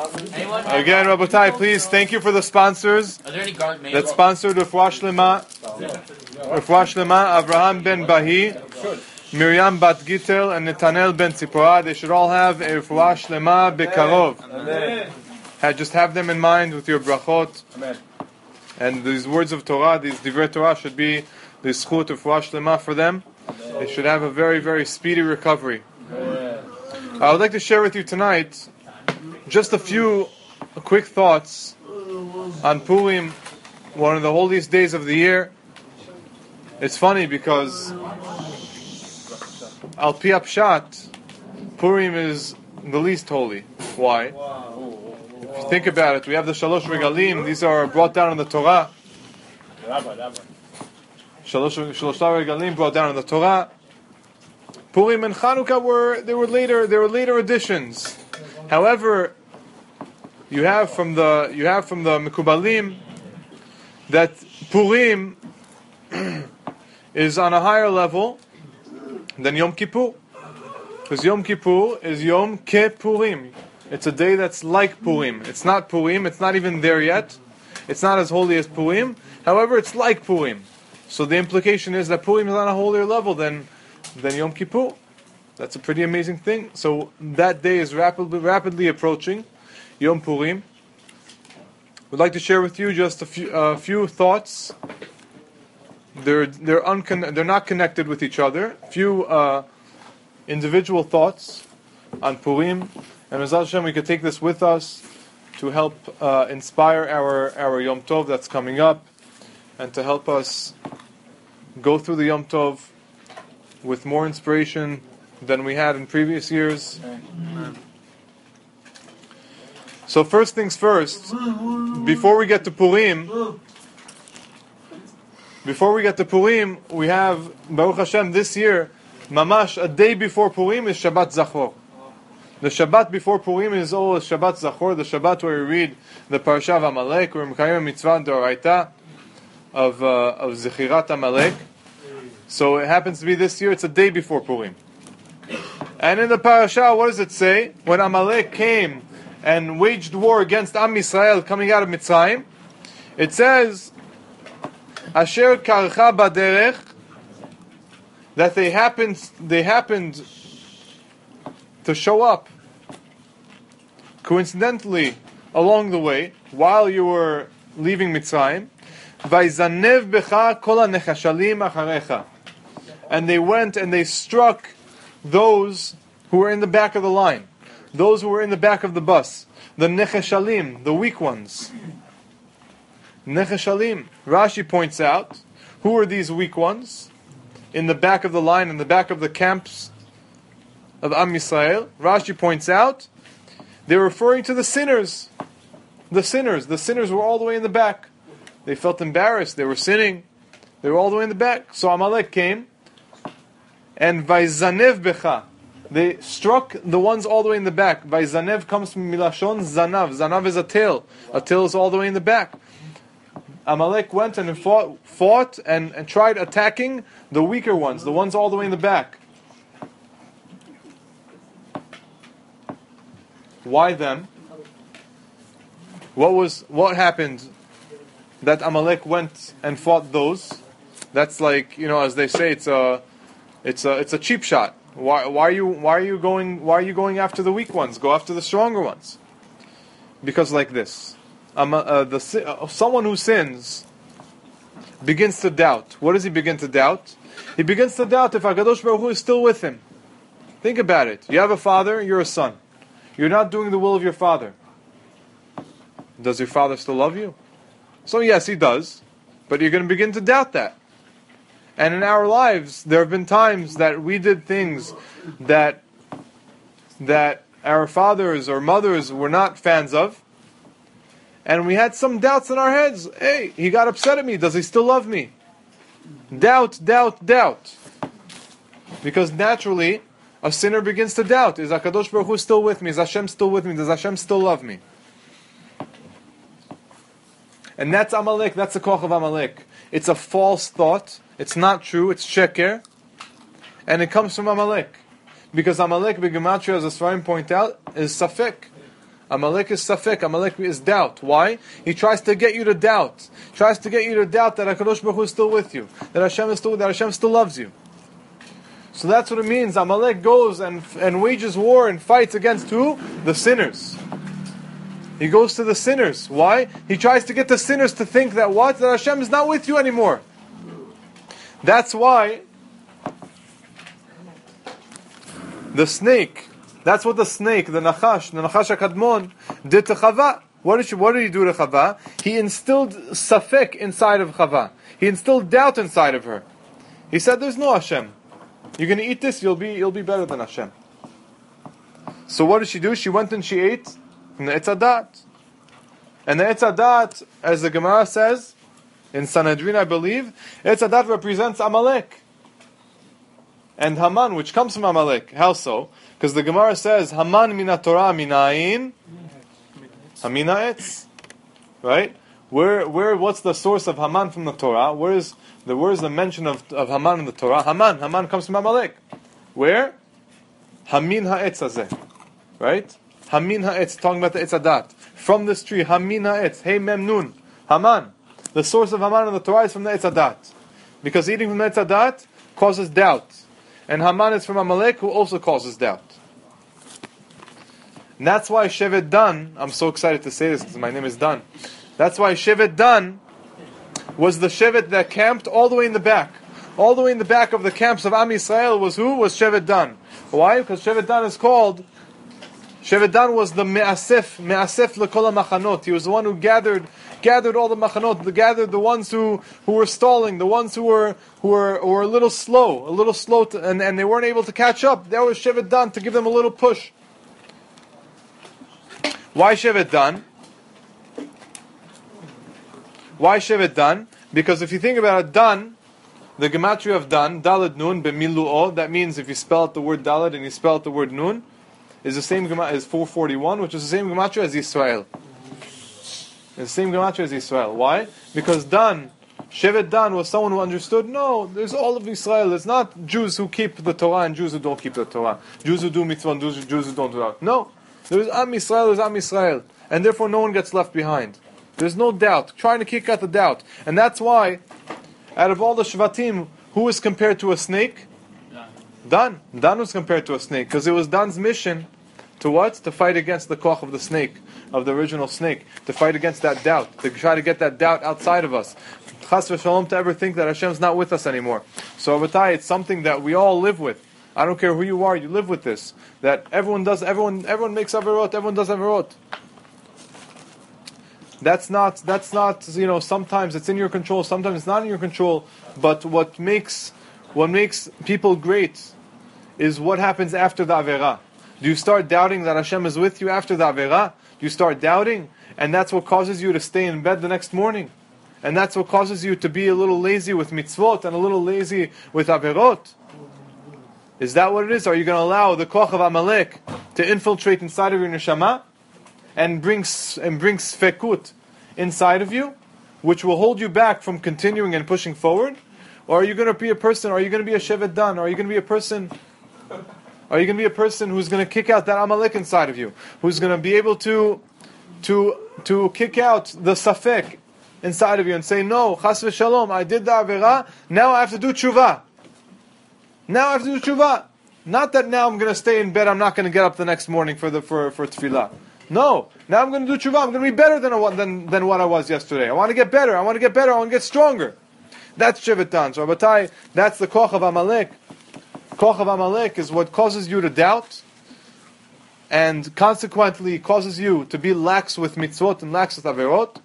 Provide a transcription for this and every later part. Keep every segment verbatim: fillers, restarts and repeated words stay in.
Again, Rabotai, please, thank you for the sponsors Are there any guard made? that sponsored Refuah Shlema, Refuah Shlema, Avraham ben Bahi, Miriam bat Gitel, and Netanel ben Tzipora. They should all have a Refuah Shlema bekarov. Amen. Just have them in mind with your brachot. Amen. And these words of Torah, these divrei Torah, should be the zchut of Refuah Shlema for them. Amen. They should have a very, very speedy recovery. Amen. I would like to share with you tonight just a few quick thoughts on Purim, one of the holiest days of the year. It's funny because Al Pi Pshat, Purim is the least holy. Why? If you think about it, we have the Shalosh Regalim. These are brought down in the Torah. Shalosh Regalim brought down in the Torah. Purim and Chanukah were they were later they were later additions. However, you have from the you have from the Mekubalim that Purim is on a higher level than Yom Kippur, because Yom Kippur is Yom Ke-Purim. It's a day that's like Purim. It's not Purim. It's not even there yet. It's not as holy as Purim. However, it's like Purim. So the implication is that Purim is on a holier level than than Yom Kippur. That's a pretty amazing thing. So that day is rapidly rapidly approaching, Yom Purim. We'd like to share with you just a few uh, few thoughts. They're they're uncon- they're not connected with each other. Few uh, individual thoughts on Purim, and Mezal Hashem, we could take this with us to help uh, inspire our our Yom Tov that's coming up, and to help us go through the Yom Tov with more inspiration than we had in previous years. Amen. So first things first, before we get to Purim, before we get to Purim, we have, Baruch Hashem, this year, Mamash, a day before Purim is Shabbat Zachor. The Shabbat before Purim is always Shabbat Zachor, the Shabbat where we read the Parasha of Amalek, or Mekayim Mitzvah D'Oraita of, uh, of Zechirat Amalek. So it happens to be this year, it's a day before Purim. And in the Parasha, what does it say? When Amalek came and waged war against Am Yisrael coming out of Mitzrayim, it says, Asher karcha baderech, that they happened, they happened to show up coincidentally along the way while you were leaving Mitzrayim. Vayzanev becha kol hanechashalim acharecha, and they went and they struck those who were in the back of the line, those who were in the back of the bus, the nechashalim, the weak ones. Nechashalim. Rashi points out, who are these weak ones in the back of the line, in the back of the camps of Am Yisrael? Rashi points out, they're referring to the sinners. The sinners. The sinners were all the way in the back. They felt embarrassed. They were sinning. They were all the way in the back. So Amalek came, and Vayzanev becha, they struck the ones all the way in the back. Vayzanev comes from Milashon Zanav. Zanav is a tail. A tail is all the way in the back. Amalek went and fought, fought and, and tried attacking the weaker ones, the ones all the way in the back. Why them? What was what happened that Amalek went and fought those? That's like, you know, as they say, it's a it's a it's a cheap shot. Why why are you why are you going why are you going after the weak ones? Go after the stronger ones. Because like this. Um, uh, the, uh, someone who sins begins to doubt. What does he begin to doubt? He begins to doubt if HaKadosh Baruch Hu is still with him. Think about it. You have a father, you're a son. You're not doing the will of your father. Does your father still love you? So yes, he does. But you're going to begin to doubt that. And in our lives, there have been times that we did things that that our fathers or mothers were not fans of. And we had some doubts in our heads. Hey, he got upset at me. Does he still love me? Doubt, doubt, doubt. Because naturally, a sinner begins to doubt. Is HaKadosh Baruch Hu still with me? Is Hashem still with me? Does Hashem still love me? And that's Amalek. That's the koch of Amalek. It's a false thought. It's not true. It's sheker. And it comes from Amalek. Because Amalek, B'Gematria, as the Sfarim point out, is Safek. Amalek is safek. Amalek is doubt. Why? He tries to get you to doubt. Tries to get you to doubt that HaKadosh Baruch Hu is still with you. That Hashem is still that Hashem still loves you. So that's what it means. Amalek goes and and wages war and fights against who? The sinners. He goes to the sinners. Why? He tries to get the sinners to think that what? That Hashem is not with you anymore. That's why the snake, that's what the snake, the Nachash, the Nachash HaKadmon, did to Chava. What did, she, what did he do to Chava? He instilled safek inside of Chava. He instilled doubt inside of her. He said, there's no Hashem. You're going to eat this, you'll be you'll be better than Hashem. So what did she do? She went and she ate from the Etz Hadat. And the Etz Hadat, as the Gemara says, in Sanhedrin I believe, Etz Hadat represents Amalek. And Haman, which comes from Amalek. How so? Because the Gemara says, Haman mina Torah minayin Hamina etz. Right? Where where what's the source of Haman from the Torah? Where is the where is the mention of, of Haman in the Torah? Haman, Haman comes from Amalek. Where? Hamin ha'etz hazeh. Right? Hamin ha'etz, talking about the Etz Hadat. From this tree, Hamin ha'etz, hey mem nun. Haman. The source of Haman in the Torah is from the Etz Hadat. Because eating from the Etz Hadat causes doubt. And Haman is from Amalek, who also causes doubt. And that's why Shevet Dan, I'm so excited to say this because my name is Dan. That's why Shevet Dan was the Shevet that camped all the way in the back. All the way in the back of the camps of Am Yisrael was who? Was Shevet Dan. Why? Because Shevet Dan is called, Shevet Dan was the Me'asef, Me'asef L'kol HaMachanot. He was the one who gathered gathered all the machanot, the gathered the ones who, who were stalling, the ones who were who were, who were a little slow, a little slow, to, and, and they weren't able to catch up. That was Shevet Dan, to give them a little push. Why Shevet Dan? Why Shevet Dan? Because if you think about it, Dan, the gematria of Dan, Daled Nun, Bemilu'o, that means if you spell out the word Daled and you spell out the word Nun, is the same gematria as four forty-one, which is the same gematria as Yisrael. It's the same gematria as Yisrael. Why? Because Dan, Shevet Dan was someone who understood, no, there's all of Israel. It's not Jews who keep the Torah and Jews who don't keep the Torah. Jews who do mitzvah and Jews, Jews who don't do that. No. There's Am Yisrael, there's Am Yisrael. And therefore no one gets left behind. There's no doubt. Trying to kick out the doubt. And that's why, out of all the Shvatim, who was compared to a snake? Dan. Dan was compared to a snake. Because it was Dan's mission to what? To fight against the koch of the snake, of the original snake. To fight against that doubt. To try to get that doubt outside of us. Chas v'shalom, to ever think that Hashem's not with us anymore. So, Abatai, it's something that we all live with. I don't care who you are, you live with this. That everyone does, everyone everyone makes averot, everyone does averot. That's not, that's not, you know, sometimes it's in your control, sometimes it's not in your control. But what makes, what makes people great is what happens after the Averah. Do you start doubting that Hashem is with you after the Averah? Do you start doubting? And that's what causes you to stay in bed the next morning. And that's what causes you to be a little lazy with mitzvot and a little lazy with Averot. Is that what it is? Are you going to allow the koch of Amalek to infiltrate inside of your neshama and bring and bring sfekut inside of you, which will hold you back from continuing and pushing forward? Or are you going to be a person? Are you going to be a Shevet Dan? Or are you going to be a person? Are you going to be a person who's going to kick out that Amalek inside of you, who's going to be able to to to kick out the safek inside of you and say, no, chas v'shalom, I did the averah, now I have to do tshuva. Now I have to do tshuva. Not that now I'm going to stay in bed, I'm not going to get up the next morning for the for, for tefillah. No, now I'm going to do tshuva, I'm going to be better than, I, than, than what I was yesterday. I want to get better, I want to get better, I want to get stronger. That's Shevet Dan. So Rabbatai, that's the koch of Amalek. Koch of Amalek is what causes you to doubt, and consequently causes you to be lax with mitzvot and lax with averot.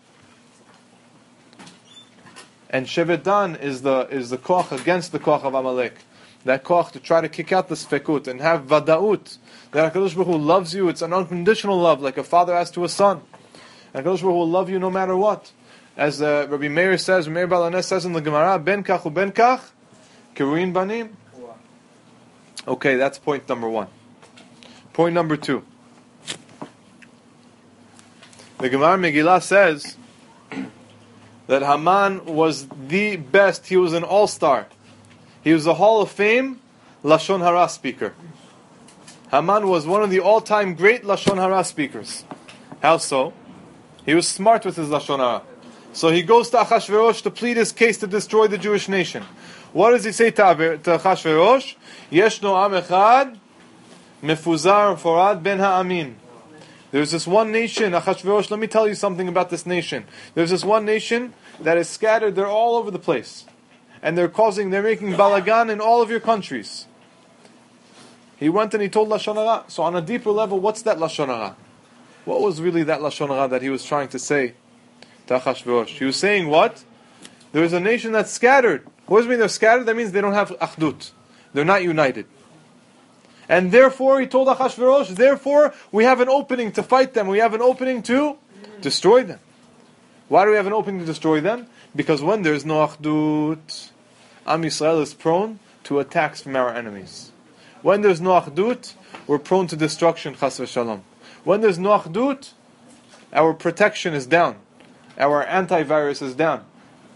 And Shevet Dan is the is the koch against the koch of Amalek. That koch to try to kick out the sfekut and have vadaut. That HaKadosh Baruch Hu loves you. It's an unconditional love, like a father has to a son. And HaKadosh Baruch Hu will love you no matter what. As uh, Rabbi Meir says, Meir Baal HaNes says in the Gemara, Ben kach u ben kach, kiruin banim. Okay, that's point number one. Point number two. The Gemara Megillah says that Haman was the best. He was an all-star. He was a Hall of Fame Lashon Hara speaker. Haman was one of the all-time great Lashon Hara speakers. How so? He was smart with his Lashon Hara. So he goes to Achashverosh to plead his case to destroy the Jewish nation. What does he say to Achashverosh? Yeshno am echad mefuzar forad ben ha'amin. There's this one nation, Achashverosh, let me tell you something about this nation. There's this one nation that is scattered, they're all over the place. And they're causing, they're making balagan in all of your countries. He went and he told Lashon Hara. So on a deeper level, what's that Lashon Hara? What was really that Lashon Hara that he was trying to say to Achashverosh? He was saying what? There is a nation that's scattered. What does it mean they're scattered? That means they don't have achdut. They're not united. And therefore, he told Achashverosh, therefore, we have an opening to fight them. We have an opening to destroy them. Why do we have an opening to destroy them? Because when there's no achdut, Am Yisrael is prone to attacks from our enemies. When there's no achdut, we're prone to destruction, chas v'shalom. When there's no achdut, our protection is down. Our antivirus is down.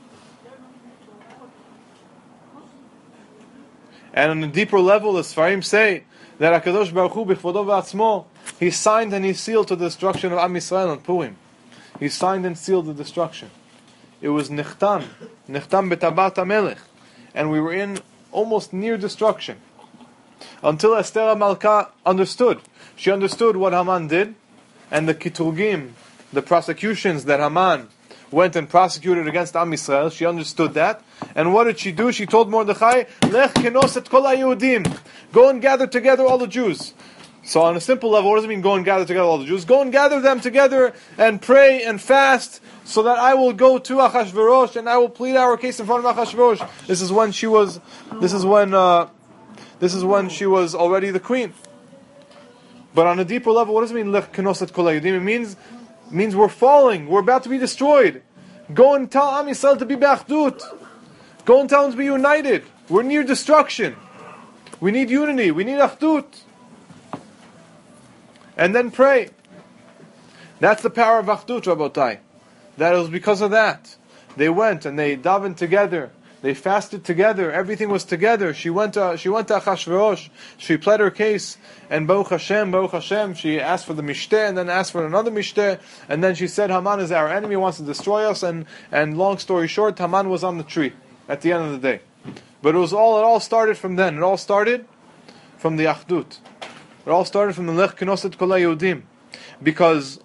And on a deeper level, the Sfarim say that HaKadosh Baruch Hu b'chvodo v'atzmo, he signed and he sealed to the destruction of Am Yisrael on Purim. He signed and sealed the destruction. It was Nichtam, Nichtam b'tabat HaMelech. And we were in almost near destruction. Until Esther HaMalka understood. She understood what Haman did, and the kiturgim, the prosecutions that Haman went and prosecuted against Am Yisrael. She understood that. And what did she do? She told Mordechai, Lech kenos et kol haYehudim. Go and gather together all the Jews. So on a simple level, what does it mean go and gather together all the Jews? Go and gather them together and pray and fast so that I will go to Achashverosh and I will plead our case in front of Achashverosh. This is when she was, this is when, uh, this is when she was already the queen. But on a deeper level, what does it mean Lech kenos et kol haYehudim? It means means we're falling, we're about to be destroyed. Go and tell Am Yisrael to be b'achdut. Go and tell them to be united. We're near destruction. We need unity, we need achdut. And then pray. That's the power of achdut, Rabotai. That it was because of that. They went and they davened together. They fasted together. Everything was together. She went to she went to Achashverosh. She pled her case, and Baruch Hashem, Baruch Hashem. She asked for the mishteh, and then asked for another mishteh, and then she said, Haman is our enemy, wants to destroy us. And and long story short, Haman was on the tree at the end of the day. But it was all it all started from then. It all started from the achdut. It all started from the Lech kenos et kol haYehudim, because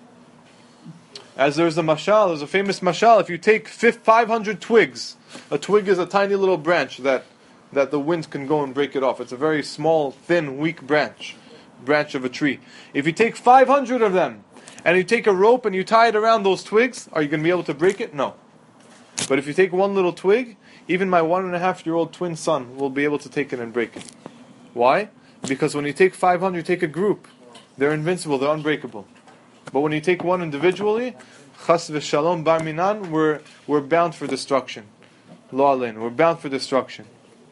as there's a mashal, there's a famous mashal. If you take five hundred twigs. A twig is a tiny little branch that, that the wind can go and break it off. It's a very small, thin, weak branch, branch of a tree. If you take five hundred of them, and you take a rope and you tie it around those twigs, are you going to be able to break it? No. But if you take one little twig, even my one and a half year old twin son will be able to take it and break it. Why? Because when you take five hundred, you take a group. They're invincible, they're unbreakable. But when you take one individually, chas v'shalom bar minan, we're, we're bound for destruction. Lo aleinu, we're bound for destruction.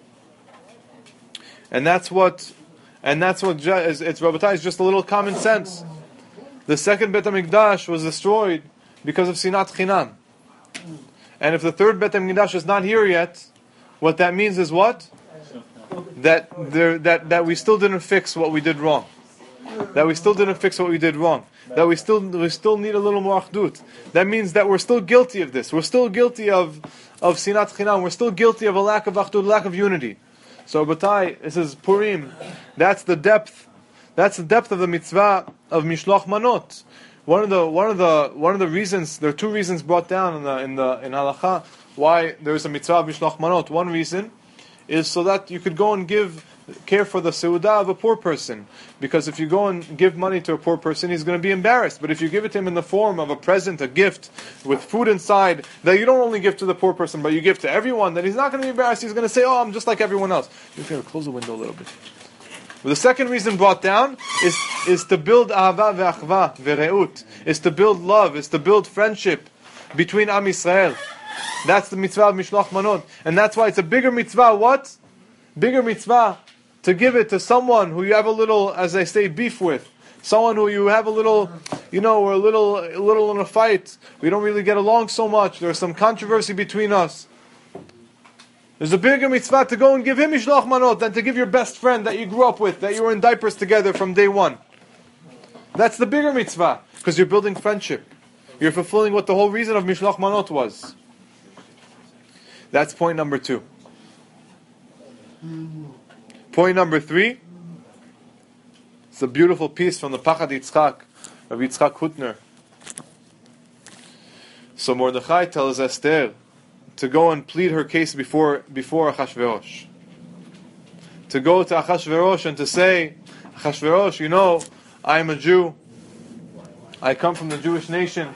And that's what, and that's what, it's, it's Rabotai, it's just a little common sense. The second Bet HaMikdash was destroyed because of Sinat Chinam. And if the third Bet HaMikdash is not here yet, what that means is what? That there, that, that we still didn't fix what we did wrong. That we still didn't fix what we did wrong. That we still we still need a little more achdut. That means that we're still guilty of this. We're still guilty of of sinat chinam. We're still guilty of a lack of achdut, lack of unity. So, Batai, this is Purim. That's the depth. That's the depth of the mitzvah of mishloach manot. One of the one of the one of the reasons, there are two reasons brought down in the in the in halacha why there is a mitzvah of mishloach manot. One reason is so that you could go and give care for the seudah of a poor person. Because if you go and give money to a poor person, he's going to be embarrassed. But if you give it to him in the form of a present, a gift, with food inside, that you don't only give to the poor person, but you give to everyone, then he's not going to be embarrassed. He's going to say, oh, I'm just like everyone else. You're going to close the window a little bit. But the second reason brought down is, is to build ahava ve'achva ve'reut. Is to build love, is to build friendship between Am Yisrael. That's the mitzvah of Mishloach Manot. And that's why it's a bigger mitzvah, what? Bigger mitzvah to give it to someone who you have a little, as I say, beef with. Someone who you have a little, you know, we're a little, a little in a fight. We don't really get along so much. There's some controversy between us. There's a bigger mitzvah to go and give him Mishloach Manot than to give your best friend that you grew up with, that you were in diapers together from day one. That's the bigger mitzvah. Because you're building friendship. You're fulfilling what the whole reason of Mishloach Manot was. That's point number two. Point number three. It's a beautiful piece from the Pachad Yitzchak of Yitzchak Hutner. So Mordechai tells Esther to go and plead her case before before Achashverosh. To go to Achashverosh and to say, Achashverosh, you know, I am a Jew. I come from the Jewish nation.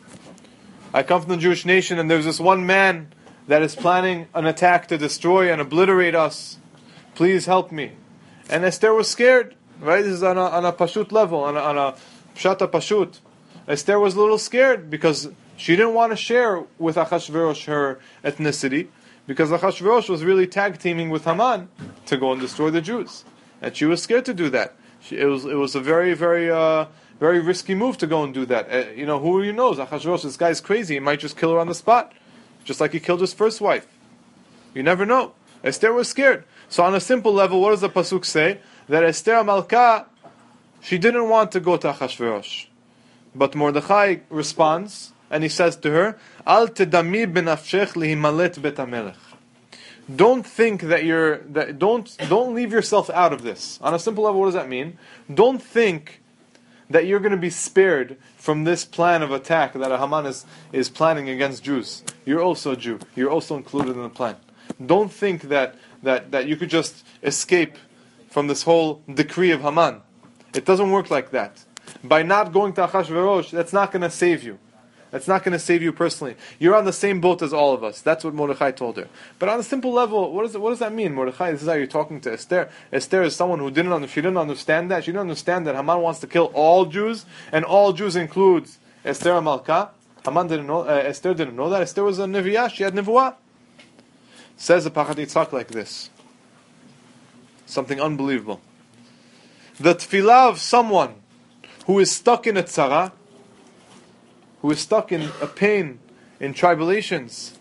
I come from the Jewish nation, and there's this one man that is planning an attack to destroy and obliterate us. Please help me. And Esther was scared. Right? This is on a, on a pashut level, on a, on a pshata pashut. Esther was a little scared because she didn't want to share with Achashverosh her ethnicity, because Achashverosh was really tag teaming with Haman to go and destroy the Jews, and she was scared to do that. She, it was it was a very very uh, very risky move to go and do that. Uh, you know, who knows? Achashverosh, this guy's crazy. He might just kill her on the spot, just like he killed his first wife. You never know. Esther was scared. So on a simple level, what does the pasuk say? That Esther Malka, she didn't want to go to Achashverosh. But Mordechai responds, and he says to her, Al tedami benafshech lihimalet bet hamelech. Don't think that you're, that, don't, don't leave yourself out of this. On a simple level, what does that mean? Don't think that you're going to be spared from this plan of attack that Haman is, is planning against Jews. You're also a Jew. You're also included in the plan. Don't think that, that, that you could just escape from this whole decree of Haman. It doesn't work like that. By not going to Achashverosh, that's not going to save you. That's not going to save you personally. You're on the same boat as all of us. That's what Mordechai told her. But on a simple level, what, is it, what does that mean, Mordechai? This is how you're talking to Esther. Esther is someone who didn't, under, she didn't understand that. She didn't understand that Haman wants to kill all Jews, and all Jews includes Esther and Malka. Haman didn't know, uh, Esther didn't know that. Esther was a Nevi'ah. She had Nevuah. Says the Pachad Yitzchak like this. Something unbelievable. The tefillah of someone who is stuck in a tzara, who is stuck in a pain, in tribulations,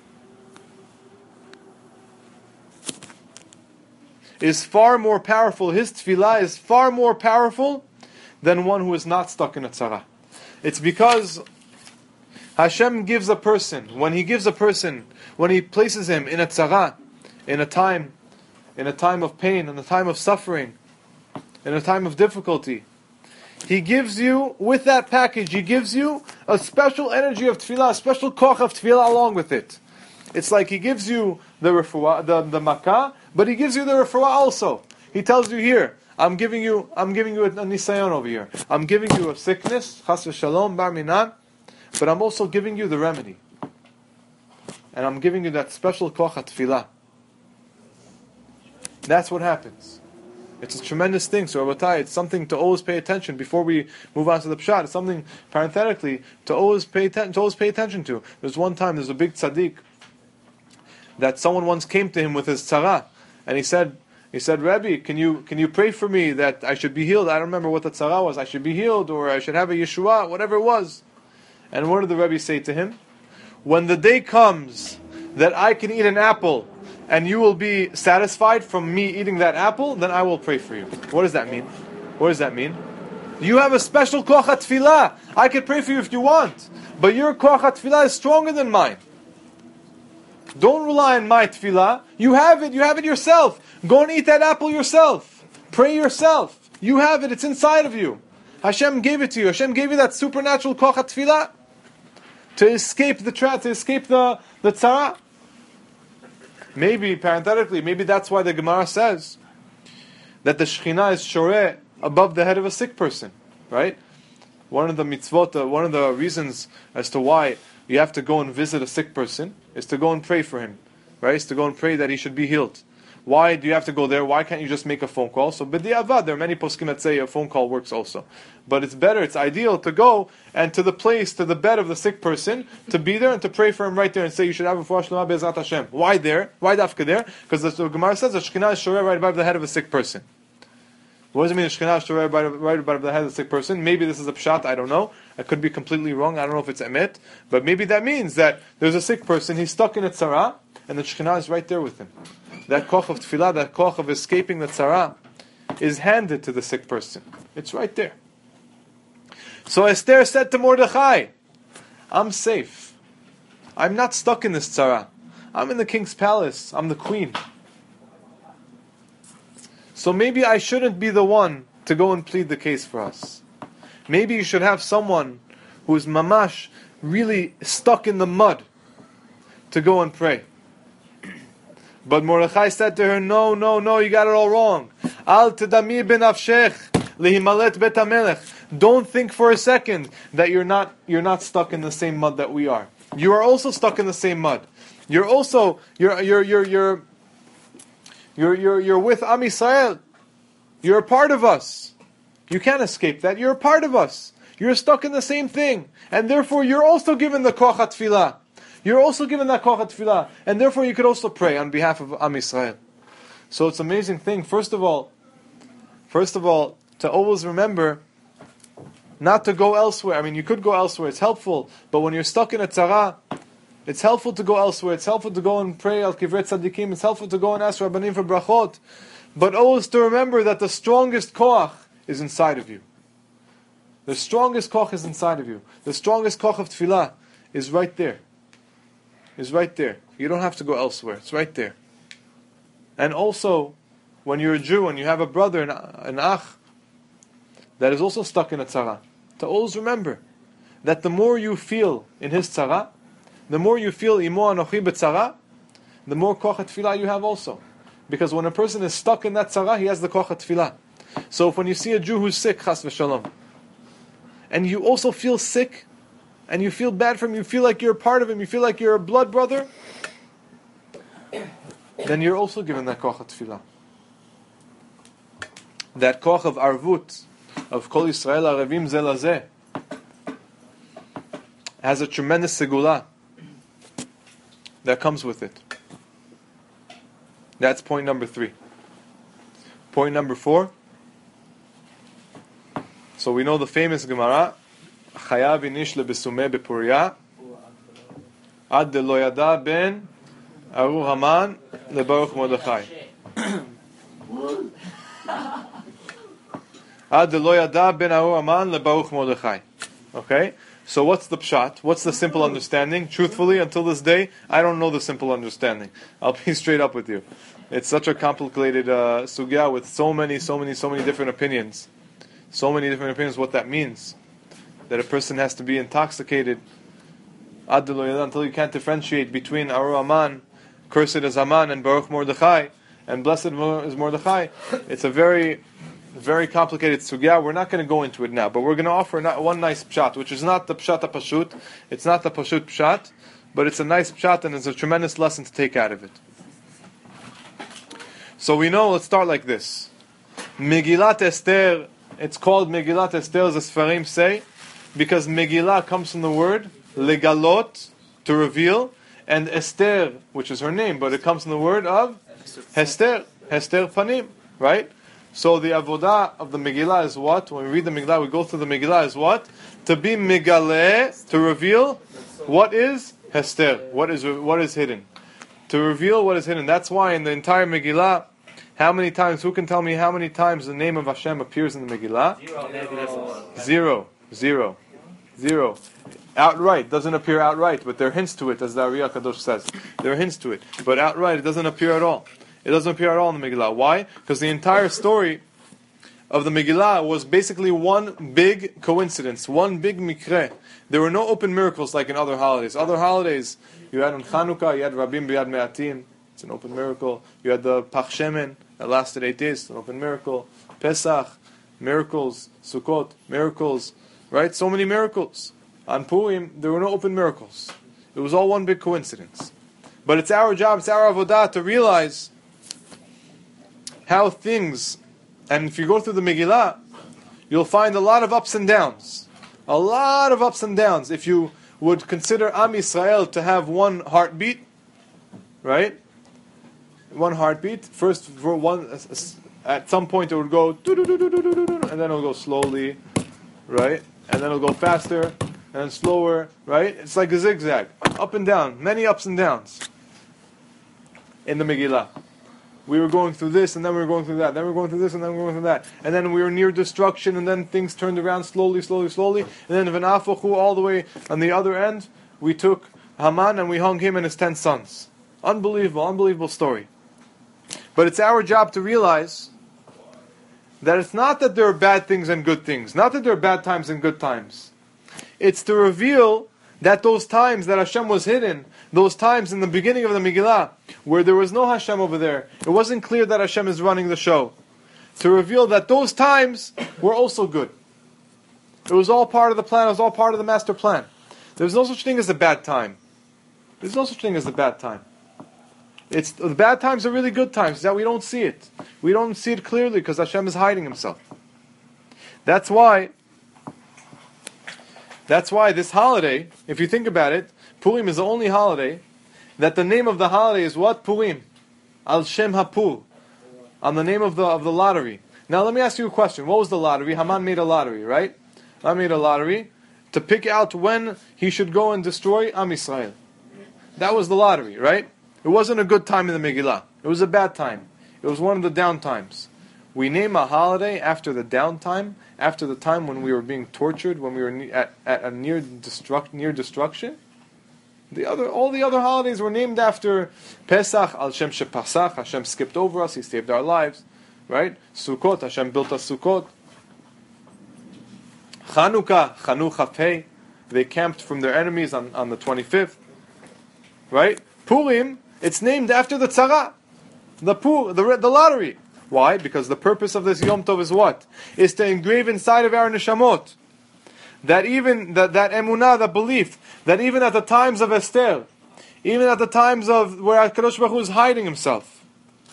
is far more powerful. His tefillah is far more powerful than one who is not stuck in a tzara. It's because Hashem gives a person, when He gives a person, when He places him in a tzara, in a time in a time of pain, in a time of suffering, in a time of difficulty, He gives you, with that package, He gives you a special energy of tefillah, a special koch of tefillah along with it. It's like He gives you the refuah, the, the makkah, but He gives you the refuah also. He tells you here, I'm giving you, I'm giving you a, a nisayon over here. I'm giving you a sickness, chas v'shalom, bar minan, but I'm also giving you the remedy. And I'm giving you that special koch of tefillah. That's what happens. It's a tremendous thing. So, Rabbatai, it's something to always pay attention before we move on to the pshat. It's something, parenthetically, to always pay atten- to always pay attention to. There's one time, there's a big tzaddik that someone once came to him with his tzara, and he said, he said, Rabbi, can you can you pray for me that I should be healed? I don't remember what the tzara was. I should be healed, or I should have a Yeshua, whatever it was. And what did the Rebbe say to him? When the day comes that I can eat an apple, and you will be satisfied from me eating that apple, then I will pray for you. What does that mean? What does that mean? You have a special koach tefillah. I can pray for you if you want, but your koach tefillah is stronger than mine. Don't rely on my tefillah. You have it. You have it yourself. Go and eat that apple yourself. Pray yourself. You have it. It's inside of you. Hashem gave it to you. Hashem gave you that supernatural koach tefillah to escape the trap, to escape the the tzara. Maybe, parenthetically, maybe that's why the Gemara says that the Shekhinah is shoreh above the head of a sick person, right? One of the mitzvot, uh, one of the reasons as to why you have to go and visit a sick person is to go and pray for him, right? Is to go and pray that he should be healed. Why do you have to go there? Why can't you just make a phone call? So, b'di'avad, there are many poskim that say a phone call works also. But it's better, it's ideal to go and to the place, to the bed of the sick person, to be there and to pray for him right there and say, you should have a refuah shlema be'ezrat Hashem. Why there? Why dafka there? Because the Gemara says the Shekhinah is shoreh right above the head of a sick person. What does it mean, the Shekhinah is shoreh right, right above the head of the sick person? Maybe this is a pshat, I don't know. I could be completely wrong, I don't know if it's emet. But maybe that means that there's a sick person, he's stuck in a tzara, and the Shekhinah is right there with him. That koch of tefillah, that koch of escaping the tzara, is handed to the sick person. It's right there. So Esther said to Mordechai, I'm safe. I'm not stuck in this tzara. I'm in the king's palace. I'm the queen. So maybe I shouldn't be the one to go and plead the case for us. Maybe you should have someone who is mamash, really stuck in the mud, to go and pray. But Mordechai said to her, no, no, no, you got it all wrong. Al tedami ben afshech lehimalet bet hamelech. Don't think for a second that you're not you're not stuck in the same mud that we are. You are also stuck in the same mud. You're also you're you're you're you're you're you're, you're with Am Yisrael. You're a part of us. You can't escape that. You're a part of us. You're stuck in the same thing, and therefore you're also given the koach tefillah. You're also given that koach tefillah, and therefore you could also pray on behalf of Am Yisrael. So it's an amazing thing. First of all, first of all, to always remember not to go elsewhere. I mean, you could go elsewhere. It's helpful, but when you're stuck in a tzara, it's helpful to go elsewhere. It's helpful to go and pray al kivret tzaddikim. It's helpful to go and ask Rabbanim for brachot. But always to remember that the strongest koach is inside of you. The strongest koach is inside of you. The strongest koach of tefillah is right there. Is right there. You don't have to go elsewhere. It's right there. And also, when you're a Jew and you have a brother, an, an ach, that is also stuck in a tzara, to always remember that the more you feel in his tzara, the more you feel imo anochi b'tzara, the more koach tefillah you have also. Because when a person is stuck in that tzara, he has the koach tefillah. So if when you see a Jew who's sick, chas v'shalom, and you also feel sick, and you feel bad for him, you feel like you're a part of him, you feel like you're a blood brother, then you're also given that koach tefillah. That koach of arvut, of Kol Yisrael Arevim Zeh Lazeh, has a tremendous segula that comes with it. That's point number three. Point number four. So we know the famous Gemara, Chayav inish lebesumeh bepuria, ad de lo yada ben Arur Haman leBaruch Mordechai. Ad de lo yada ben Arur Haman leBaruch Mordechai. Okay? So what's the pshat? What's the simple understanding? Truthfully, until this day, I don't know the simple understanding. I'll be straight up with you. It's such a complicated uh, sugya with so many, so many, so many different opinions. So many different opinions what that means. That a person has to be intoxicated ad de lo yada, until you can't differentiate between Arur Haman, cursed is Haman, and Baruch Mordechai, and blessed is Mordechai. It's a very, very complicated sugya. We're not going to go into it now, but we're going to offer one nice pshat, which is not the pshat pashut. It's not the pashut pshat, but it's a nice pshat, and it's a tremendous lesson to take out of it. So we know, let's start like this. Megillat Esther, it's called Megillat Esther, as the Sfarim say, because Megillah comes from the word legalot, to reveal, and Esther, which is her name, but it comes from the word of Hester, Hester Panim, right? So the avodah of the Megillah is what? When we read the Megillah, we go through the Megillah is what? To be Megaleh, to reveal what is Hester, what is what is hidden. To reveal what is hidden. That's why in the entire Megillah, how many times, who can tell me how many times the name of Hashem appears in the Megillah? Zero. Zero. Zero. Outright. Doesn't appear outright, but there are hints to it, as the Ari HaKadosh says. There are hints to it. But outright, it doesn't appear at all. It doesn't appear at all in the Megillah. Why? Because the entire story of the Megillah was basically one big coincidence, one big mikre. There were no open miracles like in other holidays. Other holidays, you had on Chanukah, you had Rabim B'Yad Me'atim, it's an open miracle. You had the Pach Shemen, that lasted eight days, it's an open miracle. Pesach, miracles. Sukkot, miracles. Right? So many miracles. On Purim, there were no open miracles. It was all one big coincidence. But it's our job, it's our avodah to realize how things, and if you go through the Megillah, you'll find a lot of ups and downs. A lot of ups and downs. If you would consider Am Yisrael to have one heartbeat, right? One heartbeat. First, for one, at some point it would go, and then it'll go slowly, right? And then it'll go faster, and then slower, right? It's like a zigzag, up and down, many ups and downs in the Megillah. we were going through this, and then we were going through that, then we were going through this, and then we were going through that, and then we were near destruction, and then things turned around slowly, slowly, slowly, and then v'nafachu all the way on the other end, we took Haman and we hung him and his ten sons. Unbelievable, unbelievable story. But it's our job to realize that it's not that there are bad things and good things, not that there are bad times and good times. It's to reveal that those times that Hashem was hidden, those times in the beginning of the Megillah, where there was no Hashem over there, it wasn't clear that Hashem is running the show. To reveal that those times were also good. It was all part of the plan, it was all part of the master plan. There's no such thing as a bad time. There's no such thing as a bad time. It's the bad times are really good times, that we don't see it. We don't see it clearly because Hashem is hiding Himself. That's why That's why this holiday, if you think about it, Purim is the only holiday that the name of the holiday is what? Purim. Al Shem HaPur. On the name of the of the lottery. Now let me ask you a question. What was the lottery? Haman made a lottery, right? Haman made a lottery to pick out when he should go and destroy Am Yisrael. That was the lottery, right? It wasn't a good time in the Megillah. It was a bad time. It was one of the down times. We name a holiday after the downtime, after the time when we were being tortured, when we were ne- at, at a near destruct, near destruction. The other, all the other holidays were named after Pesach, Al Shem Shepasach, Hashem skipped over us, He saved our lives, right? Sukkot, Hashem built us Sukkot. Chanukah, Chanuch Pei, they camped from their enemies on, on the twenty-fifth, right? Purim, it's named after the tzara, the pur, the, the lottery. Why? Because the purpose of this Yom Tov is what? Is to engrave inside of our neshamot that even that, that emunah, that belief, that even at the times of Esther, even at the times of where HaKadosh Baruch Hu is hiding Himself,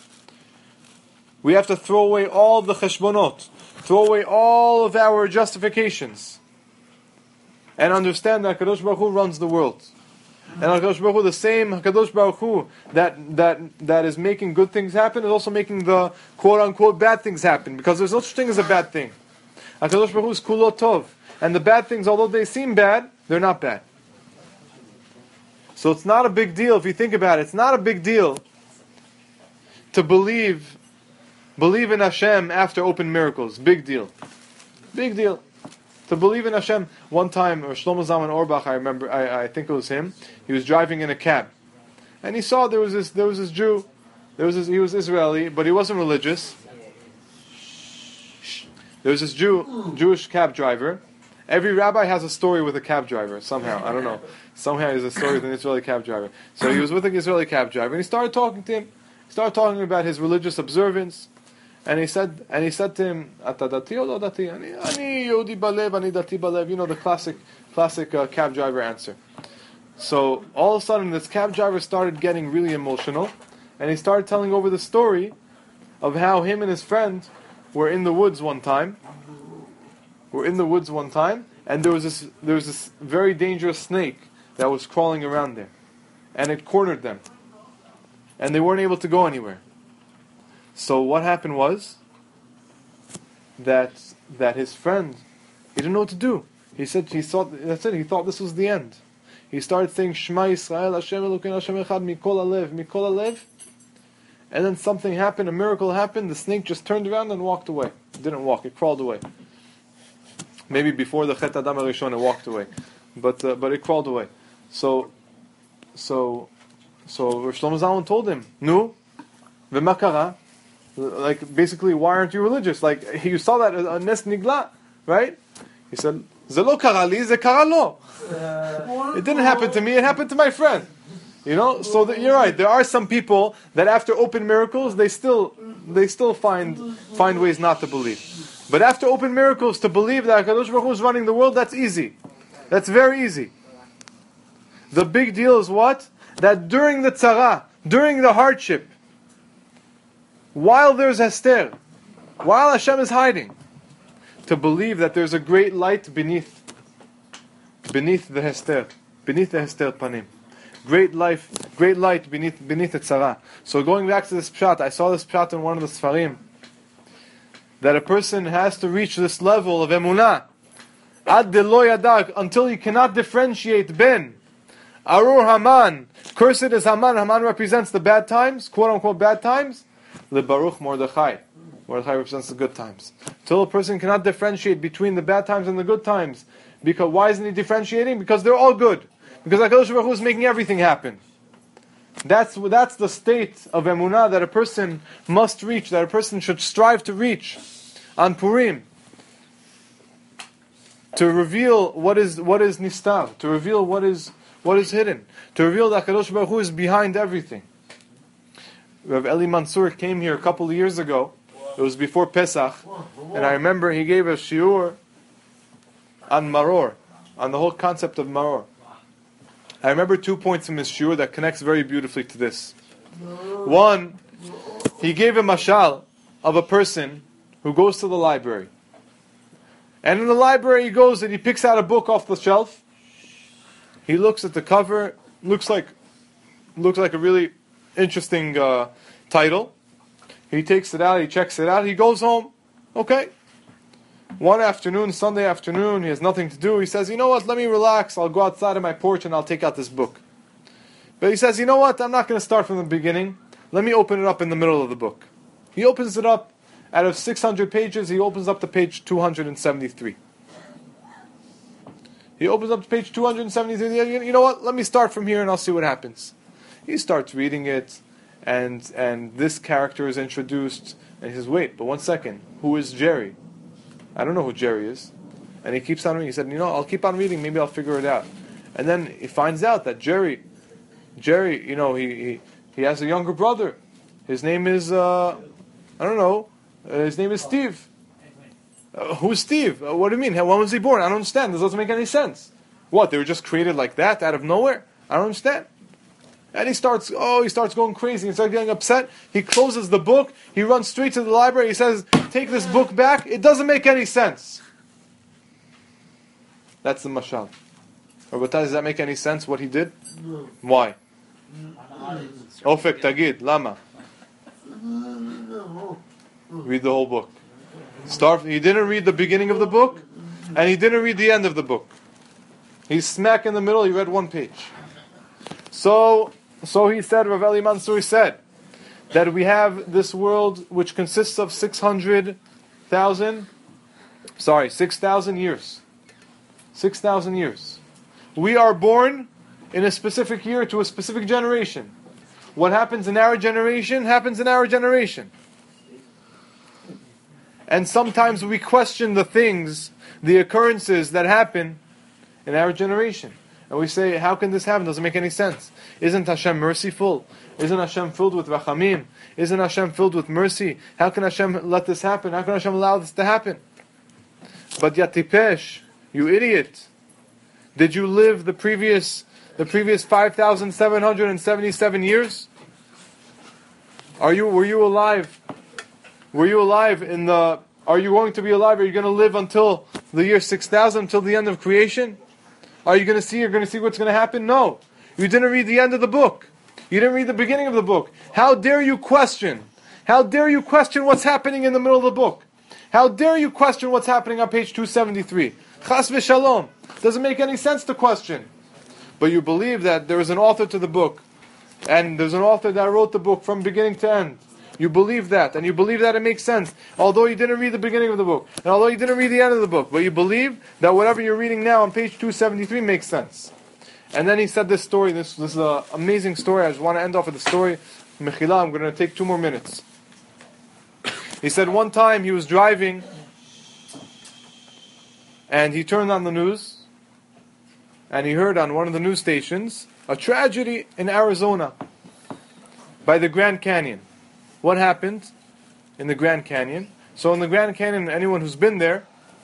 we have to throw away all the cheshbonot, throw away all of our justifications, and understand that HaKadosh Baruch Hu runs the world. And HaKadosh Baruch Hu, the same HaKadosh Baruch Hu that, that, that is making good things happen, is also making the quote-unquote bad things happen. Because there's no such thing as a bad thing. HaKadosh Baruch Hu is kulot tov. And the bad things, although they seem bad, they're not bad. So it's not a big deal, if you think about it, it's not a big deal to believe, believe in Hashem after open miracles. Big deal. Big deal. To believe in Hashem. One time, or Shlomo Zalman Auerbach, I remember, I, I think it was him. He was driving in a cab, and he saw there was this, there was this Jew. There was this, he was Israeli, but he wasn't religious. There was this Jew, Jewish cab driver. Every rabbi has a story with a cab driver somehow. I don't know. Somehow there's a story with an Israeli cab driver. So he was with an Israeli cab driver, and he started talking to him. He started talking about his religious observance. And he said, and he said to him, "Ata dati o lo dati? Ani ani Yehudi balev, ani dati balev." You know the classic, classic uh, cab driver answer. So all of a sudden, this cab driver started getting really emotional, and he started telling over the story of how him and his friend were in the woods one time. Were in the woods one time, and there was this, there was this very dangerous snake that was crawling around there, and it cornered them, and they weren't able to go anywhere. So what happened was that that his friend, he didn't know what to do. He said he thought that's it. He thought this was the end. He started saying Shema Yisrael Hashem Elokeinu Hashem Echad Mikol Alev Mikol Alev, and then something happened. A miracle happened. The snake just turned around and walked away. It didn't walk. It crawled away. Maybe before the Chet Adam HaRishon it walked away, but uh, but it crawled away. So so so Rosh Shlomo Zalman told him, "Nu, v'makara." Like, basically, why aren't you religious? Like, you saw that a nes nigla, right? He said, "Ze lo kara li, ze kara lo." It didn't happen to me; it happened to my friend. You know, so that, you're right. There are some people that after open miracles, they still they still find find ways not to believe. But after open miracles, to believe that HaKadosh Baruch Hu is running the world, that's easy. That's very easy. The big deal is what? That during the tzara, during the hardship, while there's Esther, while Hashem is hiding, to believe that there's a great light beneath, beneath the Esther, beneath the Esther panim, great life, great light beneath beneath the tzara. So going back to this pshat, I saw this pshat in one of the Sfarim, that a person has to reach this level of emunah, ad de lo yadak, until he cannot differentiate ben Arur Haman, cursed is Haman. Haman represents the bad times, quote unquote bad times. Le Baruch Mordechai. Mordechai represents the good times. Till a person cannot differentiate between the bad times and the good times. Because why isn't he differentiating? Because they're all good. Because HaKadosh Baruch Hu is making everything happen. That's that's the state of emunah that a person must reach, that a person should strive to reach on Purim. To reveal what is what is nistar, to reveal what is what is hidden, to reveal that HaKadosh Baruch Hu is behind everything. Rav Eli Mansour came here a couple of years ago. It was before Pesach, and I remember he gave a shiur on maror, on the whole concept of maror. I remember two points from his shiur that connects very beautifully to this. One, he gave a mashal of a person who goes to the library. And in the library he goes and he picks out a book off the shelf. He looks at the cover, looks like looks like a really interesting uh, title. He takes it out, he checks it out, he goes home. Okay. One afternoon, Sunday afternoon, he has nothing to do. He says, you know what, let me relax. I'll go outside of my porch and I'll take out this book. But he says, you know what, I'm not going to start from the beginning. Let me open it up in the middle of the book. He opens it up. Out of six hundred pages, he opens up to page two hundred seventy-three. He opens up to page two hundred seventy-three. You know what, let me start from here and I'll see what happens. He starts reading it, and and this character is introduced. And he says, wait, but one second. Who is Jerry? I don't know who Jerry is. And he keeps on reading. He said, you know, I'll keep on reading. Maybe I'll figure it out. And then he finds out that Jerry, Jerry, you know, he he, he has a younger brother. His name is, uh, I don't know, uh, his name is Steve. Uh, who's Steve? Uh, what do you mean? When was he born? I don't understand. This doesn't make any sense. What, they were just created like that, out of nowhere? I don't understand. And he starts, oh, he starts going crazy. He starts getting upset. He closes the book. He runs straight to the library. He says, take this book back. It doesn't make any sense. That's the mashal. Rabotai, does that make any sense, what he did? No. Why? Ofek, Tagid, Lama. Read the whole book. Start, he didn't read the beginning of the book, and he didn't read the end of the book. He's smack in the middle. He read one page. So, so he said, Rav Eli Mansour said, that we have this world which consists of six hundred thousand, sorry, six thousand years. six thousand years. We are born in a specific year to a specific generation. What happens in our generation, happens in our generation. And sometimes we question the things, the occurrences that happen in our generation. And we say, how can this happen? Doesn't make any sense. Isn't Hashem merciful? Isn't Hashem filled with rachamim? Isn't Hashem filled with mercy? How can Hashem let this happen? How can Hashem allow this to happen? But Yatipesh, you idiot. Did you live the previous the previous five thousand seven hundred seventy-seven years? Are you were you alive? Were you alive in the are you going to be alive? Are you going to live until the year six thousand, until the end of creation? Are you going to see, you're going to see what's going to happen? No. You didn't read the end of the book. You didn't read the beginning of the book. How dare you question? How dare you question what's happening in the middle of the book? How dare you question what's happening on page two seventy-three? Chas v'shalom. Doesn't make any sense to question. But you believe that there is an author to the book. And there's an author that wrote the book from beginning to end. You believe that, and you believe that it makes sense, although you didn't read the beginning of the book, and although you didn't read the end of the book, but you believe that whatever you're reading now on page two seventy-three makes sense. And then he said this story, this, this is an amazing story. I just want to end off with the story. Mechila, I'm going to take two more minutes. He said one time he was driving, and he turned on the news, and he heard on one of the news stations, a tragedy in Arizona, by the Grand Canyon. What happened in the Grand Canyon? So in the Grand Canyon, anyone who's been there,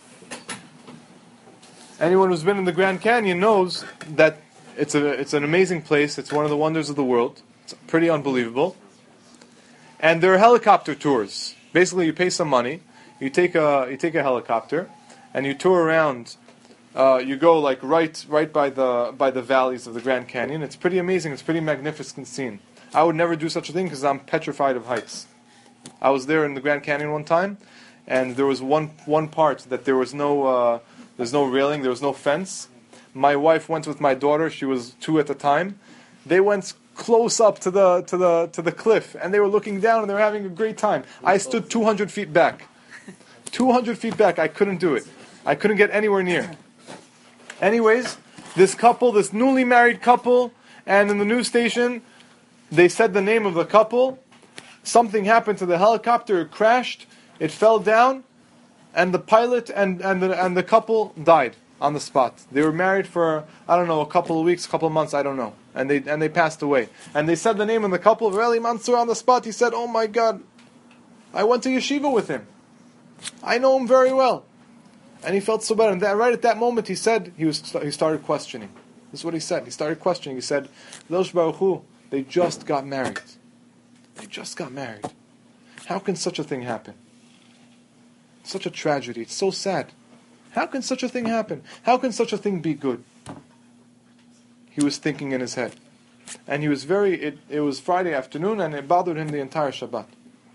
anyone who's been in the Grand Canyon knows that it's a it's an amazing place. It's one of the wonders of the world. It's pretty unbelievable. And there are helicopter tours. Basically, you pay some money, you take a you take a helicopter, and you tour around. Uh, you go like right right by the by the valleys of the Grand Canyon. It's pretty amazing. It's a pretty magnificent scene. I would never do such a thing because I'm petrified of heights. I was there in the Grand Canyon one time, and there was one one part that there was no uh, there's no railing, there was no fence. My wife went with my daughter; she was two at the time. They went close up to the to the to the cliff, and they were looking down and they were having a great time. I stood two hundred feet back. two hundred feet back, I couldn't do it. I couldn't get anywhere near. Anyways, this couple, this newly married couple, and in the news station, they said the name of the couple. Something happened to the helicopter, it crashed, it fell down, and the pilot and, and, the, and the couple died on the spot. They were married for, I don't know, a couple of weeks, a couple of months, I don't know. And they and they passed away. And they said the name of the couple, Reli Mansour, on the spot. He said, oh my God, I went to yeshiva with him. I know him very well. And he felt so bad. And that, right at that moment, he said, he was he started questioning. This is what he said. He started questioning. He said, Losh Baruch Hu, they just got married. They just got married. How can such a thing happen? Such a tragedy. It's so sad. How can such a thing happen? How can such a thing be good? He was thinking in his head. And he was very, it, it was Friday afternoon, and it bothered him the entire Shabbat.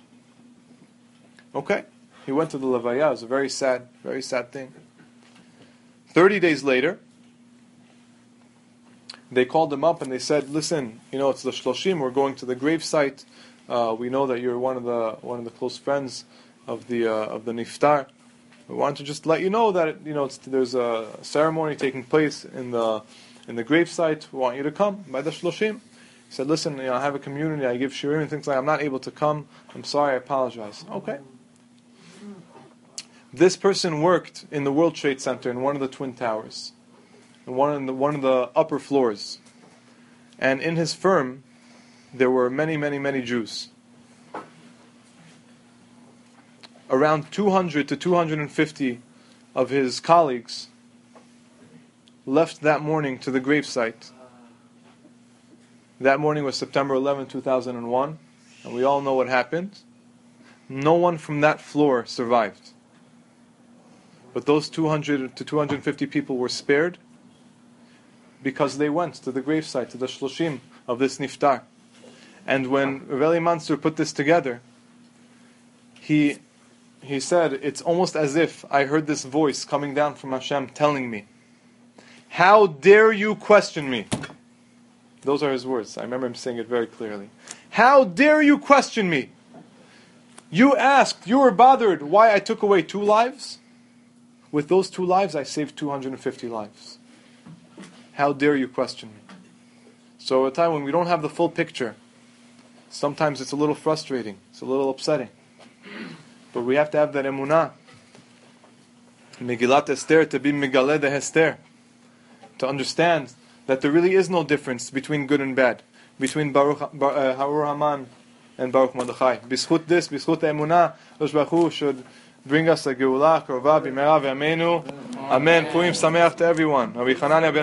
Okay? He went to the Levaya. It was a very sad, very sad thing. Thirty days later, they called him up and they said, listen, you know, it's the Shloshim, we're going to the gravesite. Uh, we know that you're one of the one of the close friends of the uh, of the Niftar. We want to just let you know that you know it's, there's a ceremony taking place in the in the gravesite. We want you to come by the Shloshim. He said, listen, you know, I have a community, I give shiurim and things like that. I'm not able to come. I'm sorry, I apologize. Okay. This person worked in the World Trade Center in one of the Twin Towers, in one of the, one of the upper floors. And in his firm, there were many, many, many Jews. Around two hundred to two hundred fifty of his colleagues left that morning to the gravesite. That morning was September eleventh, two thousand one, and we all know what happened. No one from that floor survived. But those two hundred to two hundred fifty people were spared because they went to the gravesite, to the Shloshim of this Niftar. And when Reli Mansour put this together, he he said, it's almost as if I heard this voice coming down from Hashem telling me, how dare you question me? Those are his words. I remember him saying it very clearly. How dare you question me? You asked, you were bothered why I took away two lives? With those two lives, I saved two hundred fifty lives. How dare you question me? So at a time when we don't have the full picture, sometimes it's a little frustrating, it's a little upsetting. But we have to have that emunah. Megillat Esther, to be Megaleh de Hester. To understand that there really is no difference between good and bad. Between Baruch, Bar, uh, Harur Haman and Baruch Mordechai. B'schut this, b'schut emunah, Rosh Baruch Hu should bring us a Geulah, Korva, B'mera, V'amenu. Amen. Purim Sameach to everyone. Rabbi Chananya ben